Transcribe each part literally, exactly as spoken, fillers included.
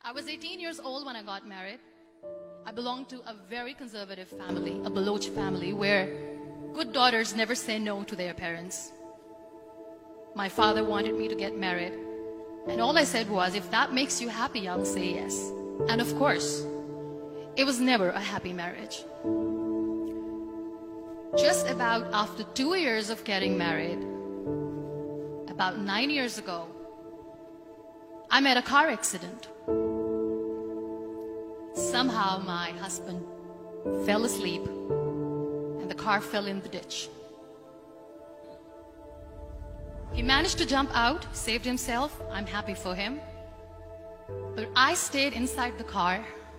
I was eighteen years old when I got married. I belonged to a very conservative family, a Baloch family, where good daughters never say no to their parents. My father wanted me to get married, and all I said was, if that makes you happy, I'll say yes. And of course, it was never a happy marriage. Just about after two years of getting married, about nine years ago, I met a car accident. Somehow my husband fell asleep and the car fell in the ditch. He managed to jump out, saved himself. I'm happy for him. But I stayed inside the car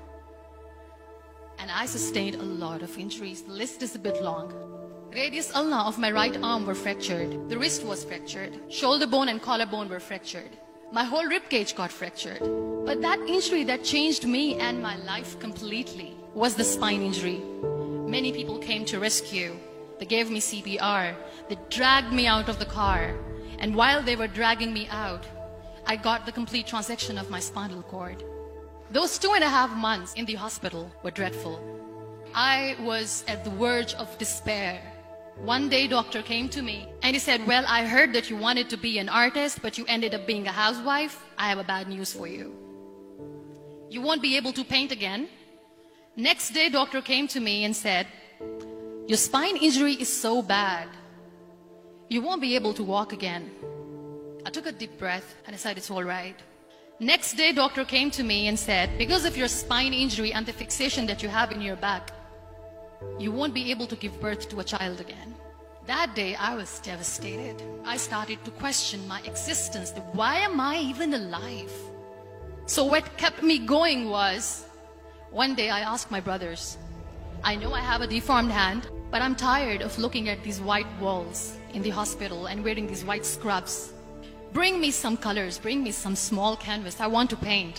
and I sustained a lot of injuries. The list is a bit long. Radius ulna of my right arm were fractured. The wrist was fractured. Shoulder bone and collarbone were fractured. My whole rib cage got fractured. But that injury that changed me and my life completely was the spine injury. Many people came to rescue. They gave me C P R. They dragged me out of the car. And while they were dragging me out, I got the complete transection of my spinal cord. Those two and a half months in the hospital were dreadful. I was at the verge of despair. One day, doctor came to me and he said, well, I heard that you wanted to be an artist, but you ended up being a housewife. I have a bad news for you. You won't be able to paint again. Next day, doctor came to me and said, your spine injury is so bad, you won't be able to walk again. I took a deep breath and I said, it's all right. Next day, doctor came to me and said, because of your spine injury and the fixation that you have in your back, you won't be able to give birth to a child again. That day, I was devastated. I started to question my existence. Why am I even alive? So what kept me going was, one day I asked my brothers, I know I have a deformed hand, but I'm tired of looking at these white walls in the hospital and wearing these white scrubs. Bring me some colors, bring me some small canvas. I want to paint.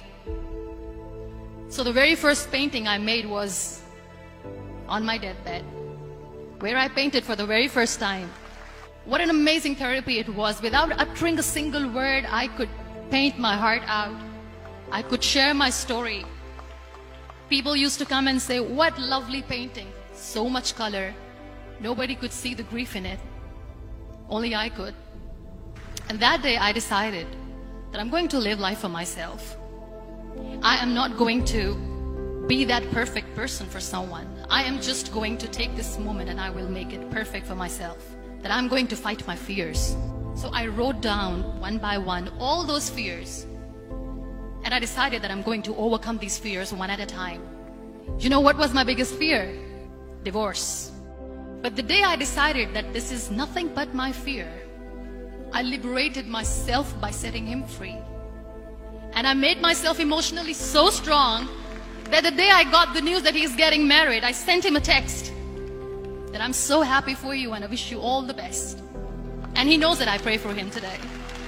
So the very first painting I made was on my deathbed, where I painted for the very first time. What an amazing therapy it was. Without uttering a single word, I could paint my heart out. I could share my story. People used to come and say, what lovely painting. So much color. Nobody could see the grief in it. Only I could. And that day I decided that I'm going to live life for myself. I am not going to be that perfect person for someone. I am just going to take this moment and I will make it perfect for myself. That I'm going to fight my fears. So I wrote down one by one all those fears. And I decided that I'm going to overcome these fears one at a time. You know what was my biggest fear? Divorce. But the day I decided that this is nothing but my fear, I liberated myself by setting him free. And I made myself emotionally so strong that the day I got the news that he's getting married, I sent him a text that I'm so happy for you and I wish you all the best. And he knows that I pray for him today.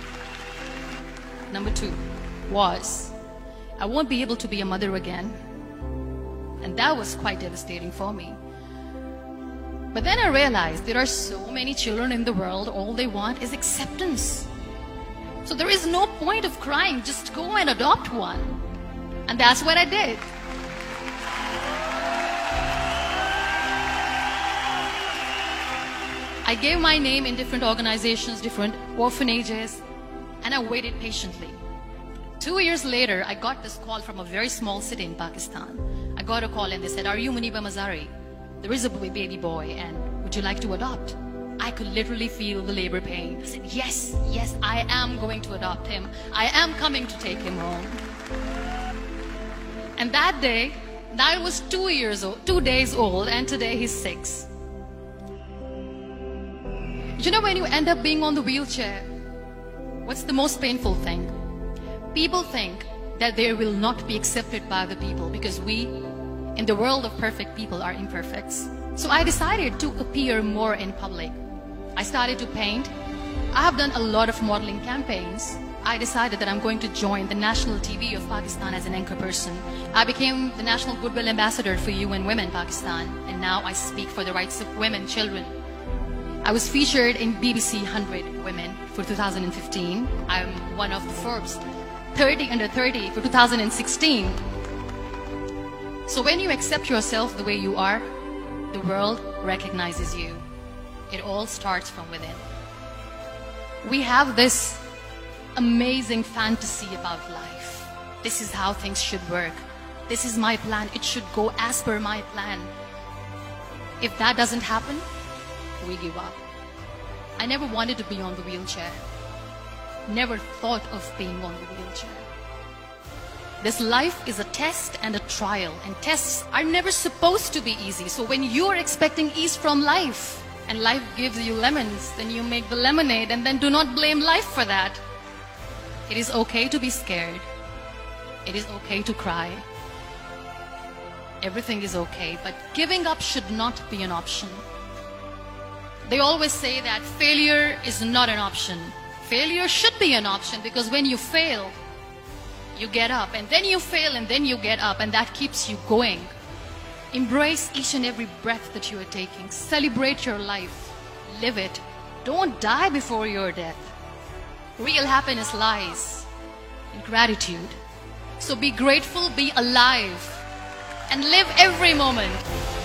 Number two was, I won't be able to be a mother again. And that was quite devastating for me. But then I realized there are so many children in the world, all they want is acceptance. So there is no point of crying, just go and adopt one. And that's what I did. I gave my name in different organizations, different orphanages, and I waited patiently. Two years later, I got this call from a very small city in Pakistan. I got a call and they said, are you Muniba Mazari? There is a baby boy and would you like to adopt? I could literally feel the labor pain. I said, yes, yes, I am going to adopt him. I am coming to take him home. And that day, I was two years old, two days old, and today he's six. You know, when you end up being on the wheelchair, what's the most painful thing? People think that they will not be accepted by other people because we, in the world of perfect people, are imperfects. So I decided to appear more in public. I started to paint. I have done a lot of modeling campaigns. I decided that I'm going to join the national T V of Pakistan as an anchor person. I became the National Goodwill Ambassador for U N Women Pakistan, and now I speak for the rights of women, children. I was featured in B B C one hundred Women for two thousand fifteen. I'm one of the Forbes thirty under thirty for two thousand sixteen. So when you accept yourself the way you are, the world recognizes you. It all starts from within. We have this amazing fantasy about life. This is how things should work. This is my plan. It should go as per my plan. If that doesn't happen, we give up. I never wanted to be on the wheelchair. Never thought of being on the wheelchair. This life is a test and a trial, and tests are never supposed to be easy. So when you're expecting ease from life, and life gives you lemons, then you make the lemonade, and then do not blame life for that. It is okay to be scared. It is okay to cry. Everything is okay, but giving up should not be an option. They always say that failure is not an option. Failure should be an option, because when you fail, you get up, and then you fail, and then you get up, and that keeps you going. Embrace each and every breath that you are taking. Celebrate your life. Live it. Don't die before your death. Real happiness lies in gratitude. So be grateful, be alive, and live every moment.